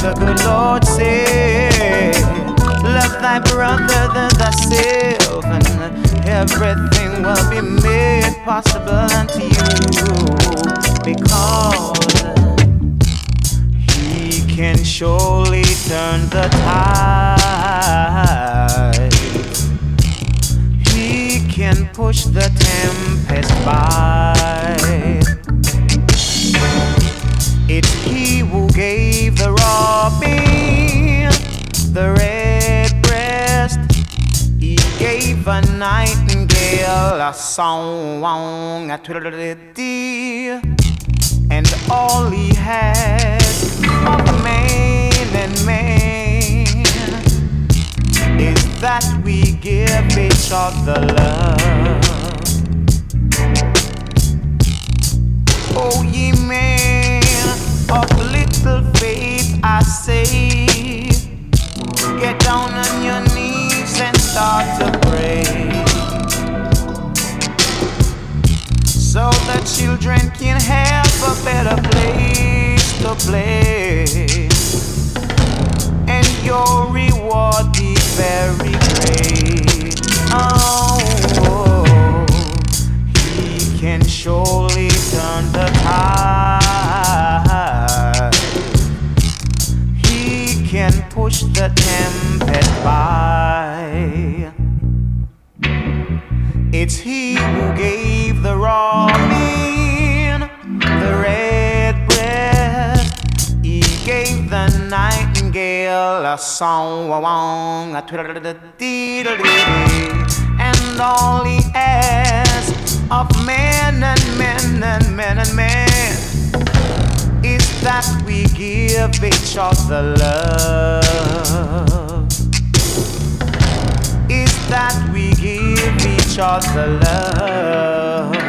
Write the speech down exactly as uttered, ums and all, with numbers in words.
The good Lord said, love thy brother than thyself, and everything will be made possible unto you, because he can surely turn the tide. He can push the tempest by. It's he who gave the robin the red breast. He gave a nightingale a song, a twiddle-dee, and all he has of man and man is that we give each other love. Oh, ye men of little faith, I say, get down on your knees and start to pray, so the children can have a better place to play, and your reward be very great. Oh, he can surely turn the tide. He can push the tempest by. It's he who gave the robin the red breast. He gave the nightingale a song, a twiddle-dee-dee, and all he asks of men and men and men and men is that we give each other love. Is that we give each other love.